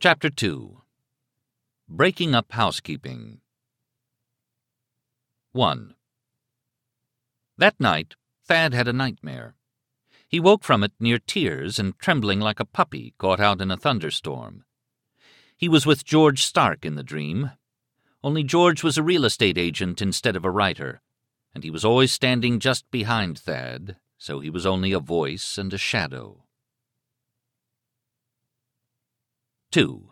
Chapter 2. Breaking Up Housekeeping. 1. That night, Thad had a nightmare. He woke from it near tears and trembling like a puppy caught out in a thunderstorm. He was with George Stark in the dream, only George was a real estate agent instead of a writer, and he was always standing just behind Thad, so he was only a voice and a shadow. 2.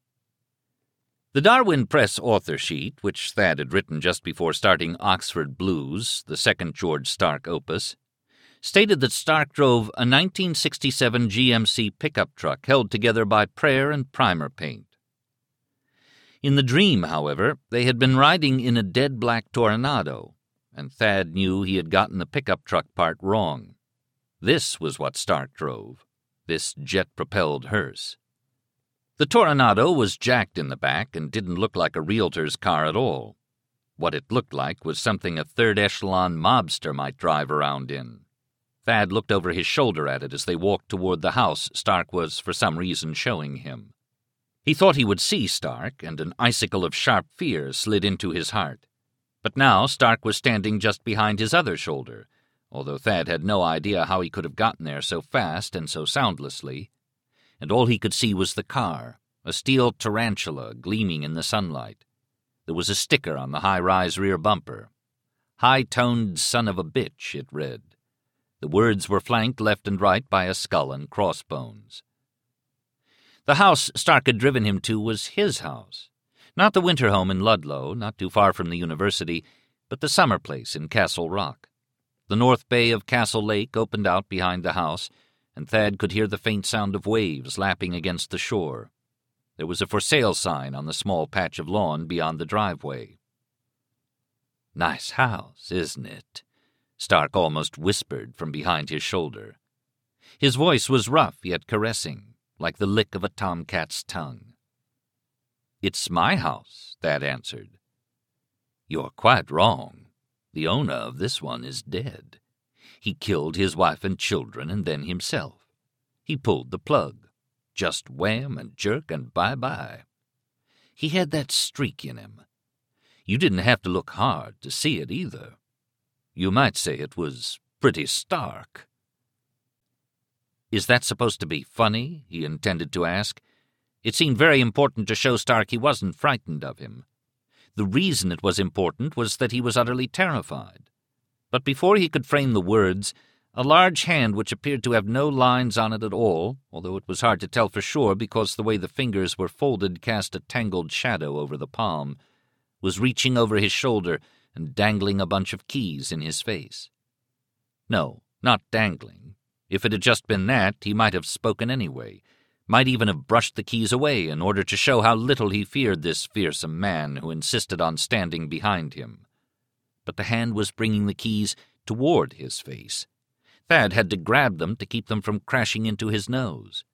The Darwin Press author sheet, which Thad had written just before starting Oxford Blues, the second George Stark opus, stated that Stark drove a 1967 GMC pickup truck held together by prayer and primer paint. In the dream, however, they had been riding in a dead black Toronado, and Thad knew he had gotten the pickup truck part wrong. This was what Stark drove, this jet-propelled hearse. The Toronado was jacked in the back and didn't look like a realtor's car at all. What it looked like was something a third-echelon mobster might drive around in. Thad looked over his shoulder at it as they walked toward the house Stark was for some reason showing him. He thought he would see Stark, and an icicle of sharp fear slid into his heart. But now Stark was standing just behind his other shoulder, although Thad had no idea how he could have gotten there so fast and so soundlessly, and all he could see was the car, a steel tarantula gleaming in the sunlight. There was a sticker on the high-rise rear bumper. "High-toned son of a bitch," it read. The words were flanked left and right by a skull and crossbones. The house Stark had driven him to was his house. Not the winter home in Ludlow, not too far from the university, but the summer place in Castle Rock. The north bay of Castle Lake opened out behind the house, and Thad could hear the faint sound of waves lapping against the shore. There was a for sale sign on the small patch of lawn beyond the driveway. "Nice house, isn't it?" Stark almost whispered from behind his shoulder. His voice was rough yet caressing, like the lick of a tomcat's tongue. "It's my house," Thad answered. "You're quite wrong. The owner of this one is dead. He killed his wife and children and then himself. He pulled the plug. Just wham and jerk and bye-bye. He had that streak in him. You didn't have to look hard to see it either. You might say it was pretty stark." "Is that supposed to be funny?" he intended to ask. It seemed very important to show Stark he wasn't frightened of him. The reason it was important was that he was utterly terrified. But before he could frame the words, a large hand which appeared to have no lines on it at all, although it was hard to tell for sure because the way the fingers were folded cast a tangled shadow over the palm, was reaching over his shoulder and dangling a bunch of keys in his face. No, not dangling. If it had just been that, he might have spoken anyway, might even have brushed the keys away in order to show how little he feared this fearsome man who insisted on standing behind him. But the hand was bringing the keys toward his face. Thad had to grab them to keep them from crashing into his nose.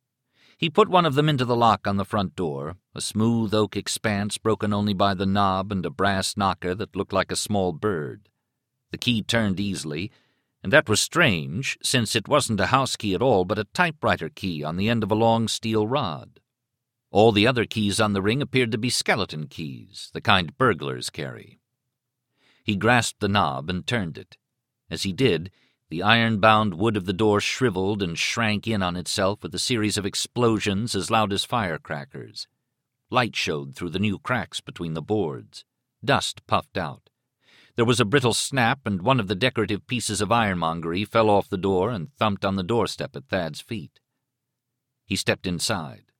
He put one of them into the lock on the front door, a smooth oak expanse broken only by the knob and a brass knocker that looked like a small bird. The key turned easily, and that was strange, since it wasn't a house key at all, but a typewriter key on the end of a long steel rod. All the other keys on the ring appeared to be skeleton keys, the kind burglars carry. He grasped the knob and turned it. As he did, the iron-bound wood of the door shriveled and shrank in on itself with a series of explosions as loud as firecrackers. Light showed through the new cracks between the boards. Dust puffed out. There was a brittle snap, and one of the decorative pieces of ironmongery fell off the door and thumped on the doorstep at Thad's feet. He stepped inside.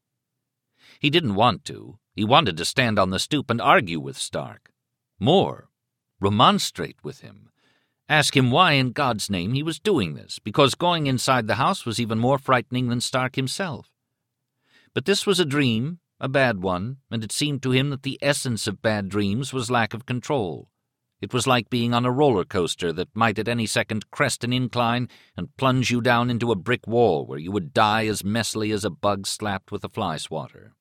He didn't want to. He wanted to stand on the stoop and argue with Stark. More. Remonstrate with him. Ask him why in God's name he was doing this, because going inside the house was even more frightening than Stark himself. But this was a dream, a bad one, and it seemed to him that the essence of bad dreams was lack of control. It was like being on a roller coaster that might at any second crest an incline and plunge you down into a brick wall where you would die as messily as a bug slapped with a fly swatter.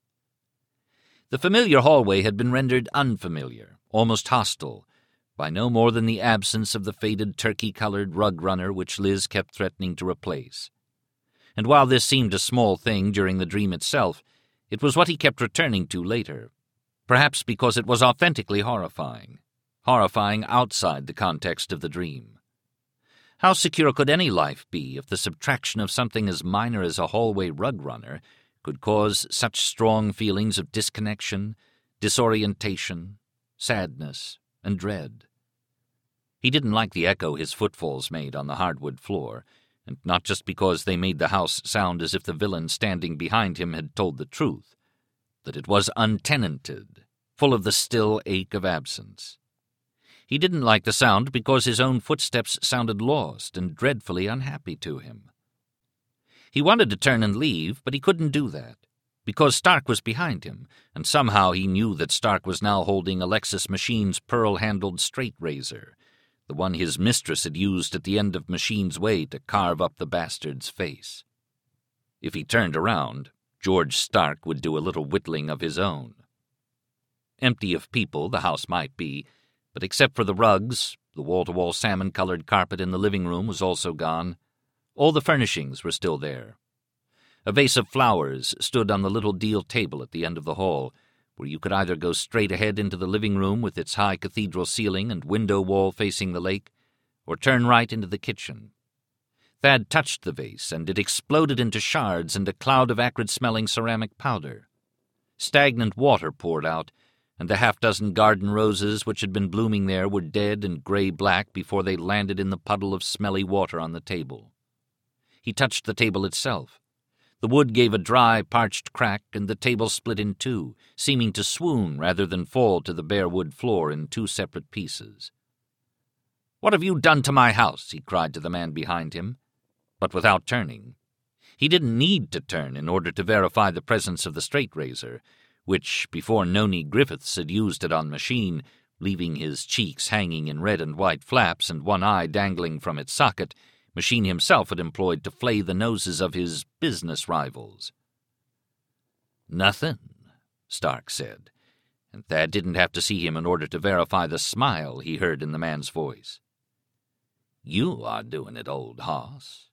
The familiar hallway had been rendered unfamiliar, almost hostile, by no more than the absence of the faded turkey-colored rug runner which Liz kept threatening to replace. And while this seemed a small thing during the dream itself, It was what he kept returning to later, perhaps because it was authentically horrifying outside the context of the dream. How secure could any life be if the subtraction of something as minor as a hallway rug runner could cause such strong feelings of disconnection, disorientation, sadness, and dread? He didn't like the echo his footfalls made on the hardwood floor, and not just because they made the house sound as if the villain standing behind him had told the truth, that it was untenanted, full of the still ache of absence. He didn't like the sound because his own footsteps sounded lost and dreadfully unhappy to him. He wanted to turn and leave, but he couldn't do that, because Stark was behind him, and somehow he knew that Stark was now holding Alexis Machine's pearl-handled straight razor, the one his mistress had used at the end of Machine's way to carve up the bastard's face. If he turned around, George Stark would do a little whittling of his own. Empty of people the house might be, but except for the rugs, the wall-to-wall salmon-colored carpet in the living room was also gone. All the furnishings were still there. A vase of flowers stood on the little deal table at the end of the hall, where you could either go straight ahead into the living room with its high cathedral ceiling and window wall facing the lake, or turn right into the kitchen. Thad touched the vase, and it exploded into shards and a cloud of acrid-smelling ceramic powder. Stagnant water poured out, and the half-dozen garden roses which had been blooming there were dead and gray-black before they landed in the puddle of smelly water on the table. He touched the table itself. The wood gave a dry, parched crack, and the table split in two, seeming to swoon rather than fall to the bare wood floor in two separate pieces. "What have you done to my house?" he cried to the man behind him, but without turning. He didn't need to turn in order to verify the presence of the straight razor, which, before Noni Griffiths had used it on Machine, leaving his cheeks hanging in red and white flaps and one eye dangling from its socket, Machine himself had employed to flay the noses of his business rivals. "Nothing," Stark said, and Thad didn't have to see him in order to verify the smile he heard in the man's voice. "You are doing it, old hoss."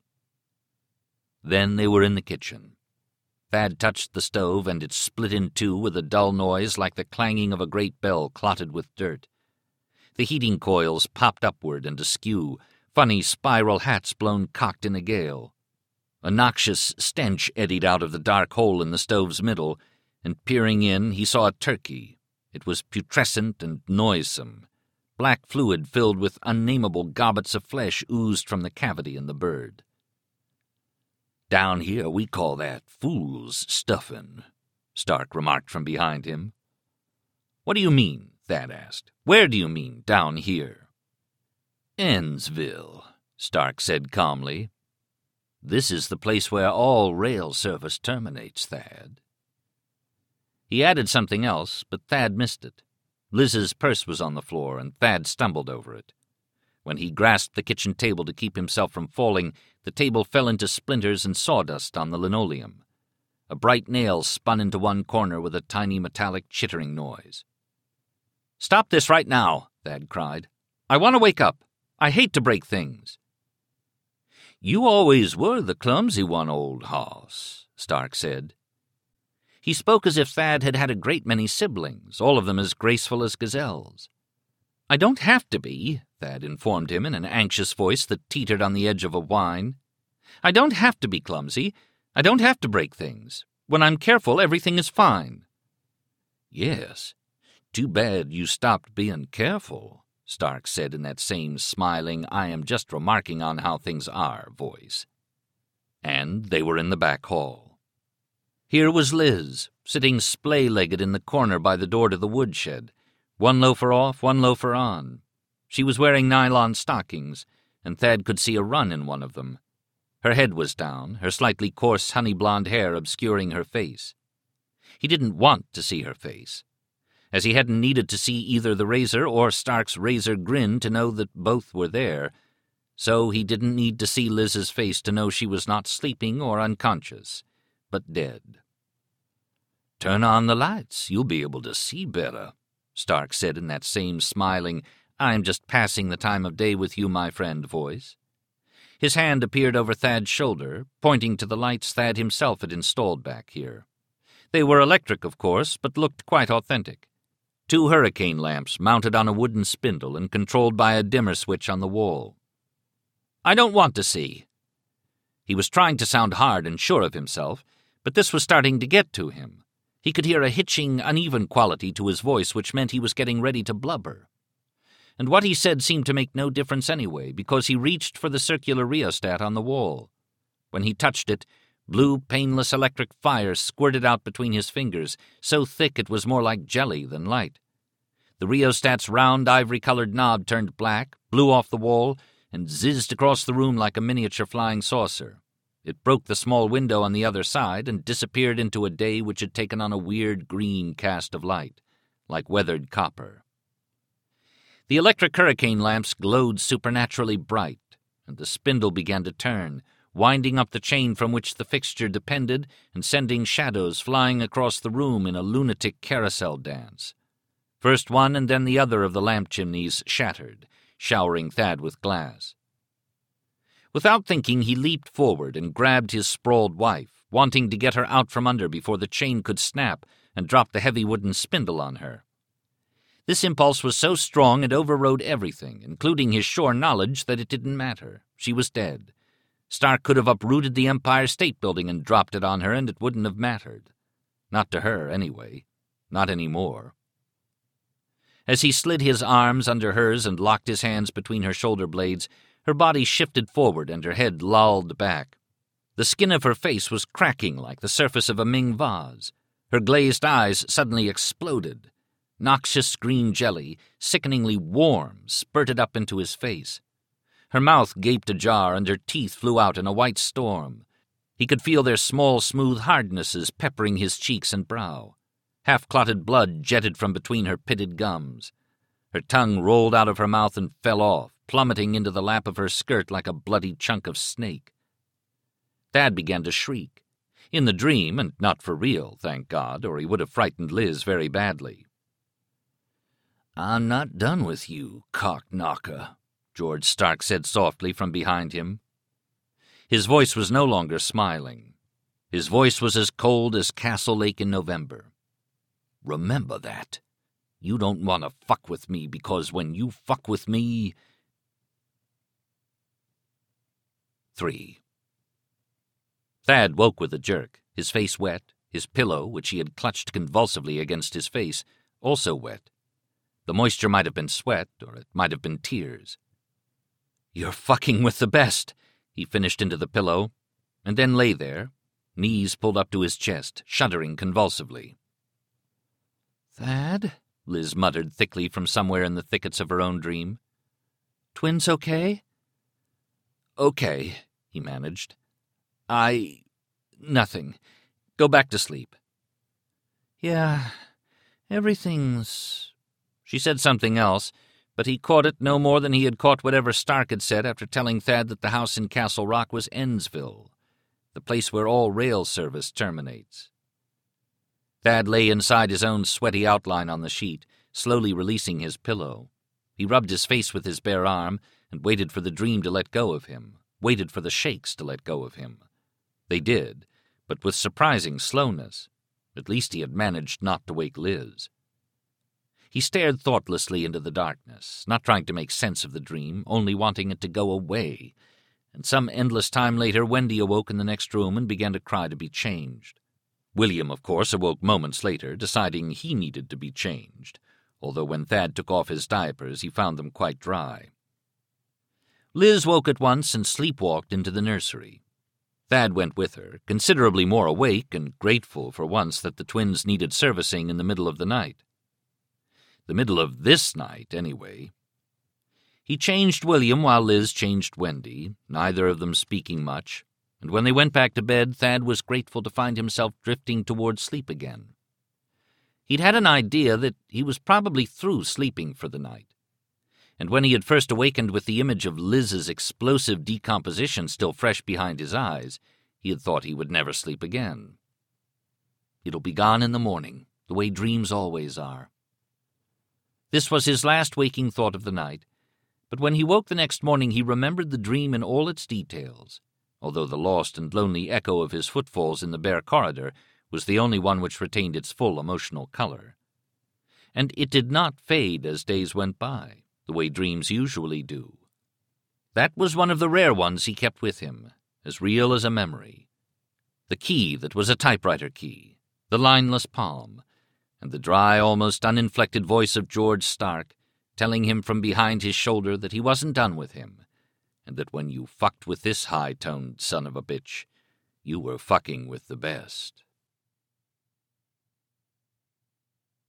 Then they were in the kitchen. Thad touched the stove, and it split in two with a dull noise like the clanging of a great bell clotted with dirt. The heating coils popped upward and askew, funny spiral hats blown cocked in a gale. A noxious stench eddied out of the dark hole in the stove's middle, and peering in, he saw a turkey. It was putrescent and noisome. Black fluid filled with unnameable gobbets of flesh oozed from the cavity in the bird. "Down here we call that fool's stuffing," Stark remarked from behind him. "What do you mean?" Thad asked. "Where do you mean, down here?" "Ennsville," Stark said calmly. "This is the place where all rail service terminates, Thad." He added something else, but Thad missed it. Liz's purse was on the floor, and Thad stumbled over it. When he grasped the kitchen table to keep himself from falling, the table fell into splinters and sawdust on the linoleum. A bright nail spun into one corner with a tiny metallic chittering noise. "Stop this right now," Thad cried. "I want to wake up. I hate to break things." "You always were the clumsy one, old hoss," Stark said. He spoke as if Thad had had a great many siblings, all of them as graceful as gazelles. "I don't have to be," Thad informed him in an anxious voice that teetered on the edge of a whine. "I don't have to be clumsy. I don't have to break things. When I'm careful, everything is fine." "Yes, too bad you stopped being careful," Stark said in that same smiling, "I am just remarking on how things are" voice. And they were in the back hall. Here was Liz, sitting splay-legged in the corner by the door to the woodshed, one loafer off, one loafer on. She was wearing nylon stockings, and Thad could see a run in one of them. Her head was down, her slightly coarse honey-blonde hair obscuring her face. He didn't want to see her face, as he hadn't needed to see either the razor or Stark's razor grin to know that both were there, so he didn't need to see Liz's face to know she was not sleeping or unconscious, but dead. "Turn on the lights, you'll be able to see better," Stark said in that same smiling, "I'm just passing the time of day with you, my friend" voice. His hand appeared over Thad's shoulder, pointing to the lights Thad himself had installed back here. They were electric, of course, but looked quite authentic. 2 hurricane lamps mounted on a wooden spindle and controlled by a dimmer switch on the wall. "I don't want to see." He was trying to sound hard and sure of himself, but this was starting to get to him. He could hear a hitching, uneven quality to his voice, which meant he was getting ready to blubber. And what he said seemed to make no difference anyway, because he reached for the circular rheostat on the wall. When he touched it, blue, painless electric fire squirted out between his fingers, so thick it was more like jelly than light. The rheostat's round, ivory-colored knob turned black, blew off the wall, and zizzed across the room like a miniature flying saucer. It broke the small window on the other side and disappeared into a day which had taken on a weird green cast of light, like weathered copper. The electric hurricane lamps glowed supernaturally bright, and the spindle began to turn, winding up the chain from which the fixture depended and sending shadows flying across the room in a lunatic carousel dance. First one and then the other of the lamp chimneys shattered, showering Thad with glass. Without thinking, he leaped forward and grabbed his sprawled wife, wanting to get her out from under before the chain could snap and drop the heavy wooden spindle on her. This impulse was so strong it overrode everything, including his sure knowledge that it didn't matter. She was dead. Stark could have uprooted the Empire State Building and dropped it on her, and it wouldn't have mattered. Not to her, anyway. Not anymore. As he slid his arms under hers and locked his hands between her shoulder blades, her body shifted forward and her head lolled back. The skin of her face was cracking like the surface of a Ming vase. Her glazed eyes suddenly exploded. Noxious green jelly, sickeningly warm, spurted up into his face. Her mouth gaped ajar and her teeth flew out in a white storm. He could feel their small, smooth hardnesses peppering his cheeks and brow. Half-clotted blood jetted from between her pitted gums. Her tongue rolled out of her mouth and fell off, plummeting into the lap of her skirt like a bloody chunk of snake. Thad began to shriek. In the dream, and not for real, thank God, or he would have frightened Liz very badly. "I'm not done with you, cock-knocker," George Stark said softly from behind him. His voice was no longer smiling. His voice was as cold as Castle Lake in November. "Remember that. You don't want to fuck with me, because when you fuck with me..." 3. Thad woke with a jerk, his face wet, his pillow, which he had clutched convulsively against his face, also wet. The moisture might have been sweat, or it might have been tears. "You're fucking with the best," he finished into the pillow, and then lay there, knees pulled up to his chest, shuddering convulsively. "Thad?" Liz muttered thickly from somewhere in the thickets of her own dream. "Twins okay?" "Okay," he managed. Nothing. Go back to sleep." "Yeah, everything's..." She said something else, but he caught it no more than he had caught whatever Stark had said after telling Thad that the house in Castle Rock was Ennsville, the place where all rail service terminates. Thad lay inside his own sweaty outline on the sheet, slowly releasing his pillow. He rubbed his face with his bare arm and waited for the dream to let go of him, waited for the shakes to let go of him. They did, but with surprising slowness. At least he had managed not to wake Liz. He stared thoughtlessly into the darkness, not trying to make sense of the dream, only wanting it to go away. And some endless time later, Wendy awoke in the next room and began to cry to be changed. William, of course, awoke moments later, deciding he needed to be changed, although when Thad took off his diapers, he found them quite dry. Liz woke at once and sleepwalked into the nursery. Thad went with her, considerably more awake and grateful for once that the twins needed servicing in the middle of the night. The middle of this night, anyway. He changed William while Liz changed Wendy, neither of them speaking much, and when they went back to bed, Thad was grateful to find himself drifting toward sleep again. He'd had an idea that he was probably through sleeping for the night, and when he had first awakened with the image of Liz's explosive decomposition still fresh behind his eyes, he had thought he would never sleep again. It'll be gone in the morning, the way dreams always are. This was his last waking thought of the night, but when he woke the next morning he remembered the dream in all its details, although the lost and lonely echo of his footfalls in the bare corridor was the only one which retained its full emotional color. And it did not fade as days went by, the way dreams usually do. That was one of the rare ones he kept with him, as real as a memory. The key that was a typewriter key, the lineless palm, and the dry, almost uninflected voice of George Stark telling him from behind his shoulder that he wasn't done with him, and that when you fucked with this high-toned son of a bitch, you were fucking with the best.